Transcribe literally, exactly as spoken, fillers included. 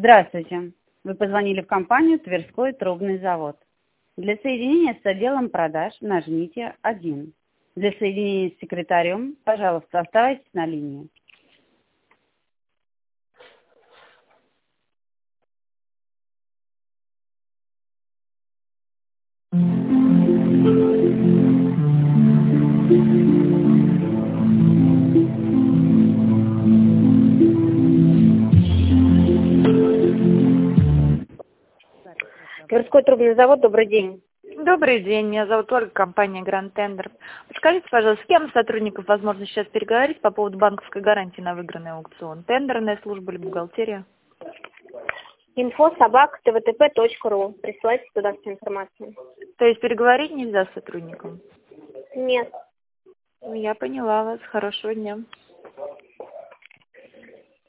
Здравствуйте. Вы позвонили в компанию «Тверской трубный завод». Для соединения с отделом продаж нажмите один. Для соединения с секретарем, пожалуйста, оставайтесь на линии. Тверской трубный завод, добрый день. Добрый день, меня зовут Ольга, компания Grand Tender. Подскажите, пожалуйста, с кем из сотрудников возможно сейчас переговорить по поводу банковской гарантии на выигранный аукцион? Тендерная служба или бухгалтерия? Инфо собака твтп точка ру. Присылайте туда всю информацию. То есть переговорить нельзя с сотрудником? Нет. Я поняла вас. Хорошего дня.